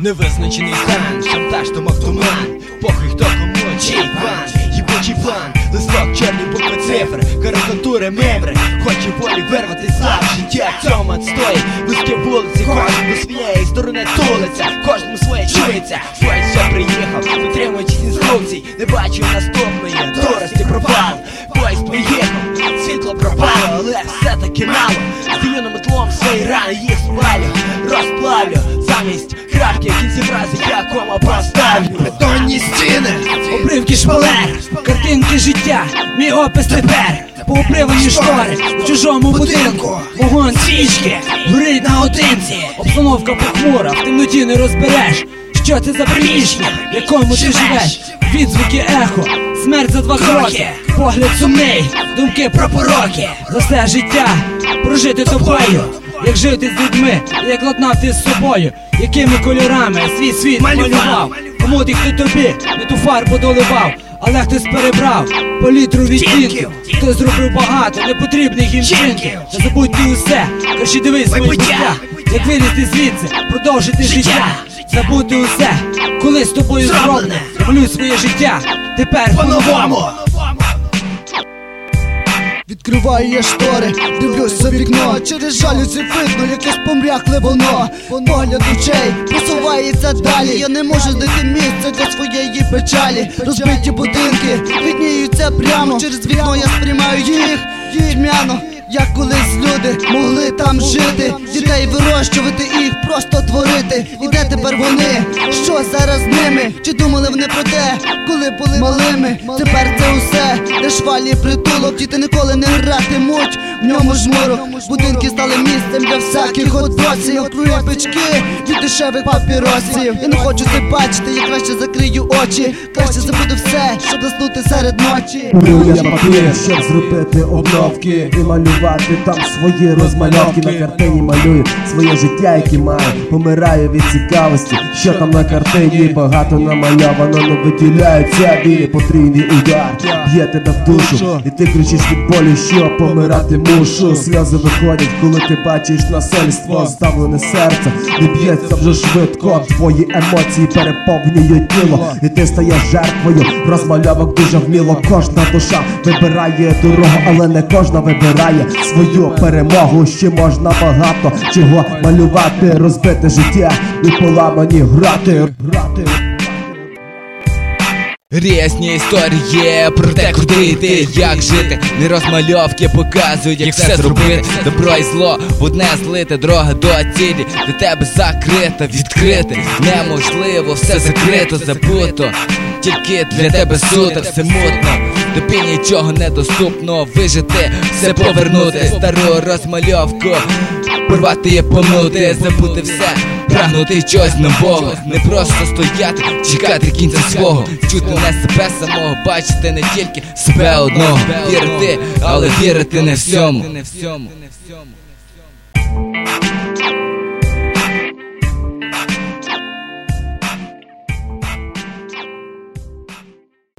Невизначений стан, шантаж, томок, туман. Похуй хто кому, чий план, їбучий план. Листок, чорні букви цифр, карикатури, мемри. Хоче волі вирвати слав, життя цьому отстой. Вузькі вулиці, кожен до своєї сторони тулиться. Кожному своє чується, поїзд вже приїхав, дотримуючись інструкцій. Не бачу наступної дурості, пропал. Поїзд поїхав, світло пропало, але все-таки мало. Здаю метлом свої рани, їх спалю, розплавлю. Замість крапки в кінці фрази я кома поставлю. Бетонні стіни, обривки шпалер, картинки життя, мій опис тепер. Пообривані штори в чужому будинку, вогонь свічки, горить наодинці. Обстановка похмура, в темноті не розбереш, що це за приміщення, в якому ти живеш. Відзвуки ехо, смерть за 2 кроки, погляд сумний, думки про пороки. За все життя прожити тобою, як жити з людьми, як ладнав ти з собою. Якими кольорами свій світ малював. Кому ти, хто тобі не ту фарбу доливав, але хтось перебрав палітру відтінків. Хтось зробив багато непотрібних їм вчинків. Та забудь ти усе, краще дивись майбуття, як вилізти звідси, продовжити життя. Забудь усе, коли з тобою зроблене. Малюй своє життя тепер по-новому. Відкриваю я штори, дивлюсь за вікно. Через жалюзі видно, якесь помрякле воно. Погляд очей просувається далі. Я не можу знайти місця для своєї печалі. Розбиті будинки видніються прямо. Через вікно я сприймаю їх тьмяно. Як колись люди могли там жити, дітей вирощувати і їх просто творити. І де тепер вони? Що зараз з ними? Чи думали вони про те, коли були малими? Тепер це усе лиш валі притулок. Діти ніколи не гратимуть в ньому жмурок. Будинки стали місцем для всяких отбросів. Окрує печки від дешевих папіросів. Я не хочу це бачити, я краще закрию очі. Краще забуду все, щоб заснути серед ночі. Беру я папір, щоб зробити обновки і малювати там свої розмальовки. На картині малюю своє життя, яке маю. Помираю від цікавості, що там на картині. Багато намальовано, но виділяється білі. Потрійний удар б'є тебе в душу, і ти кричиш від болю, що помирати мушу. Сльози виходять, коли ти бачиш насильство. Здавлене серце не б'ється вже швидко. Твої емоції переповнюють тіло, і ти стаєш жертвою розмальовок дуже вміло. Кожна душа вибирає дорогу, але не кожна вибирає свою перемогу. Ще можна багато чого малювати, розбите життя і поламані грати. Різні історії про те, куди йти, як жити. Не розмальовки показують, як все зробити. Добро і зло в одне злите, дорога до цілі для тебе закрита, відкрити неможливо, все закрито, забуто. Тільки для тебе суто, все мутно. Тобі нічого недоступно, вижити, все повернути. Стару розмальовку порвати і помнути, забути все, прагнути чогось нового. Не просто стояти, чекати кінця свого. Чути не себе самого, бачити не тільки себе одного. Вірити, але вірити не всьому.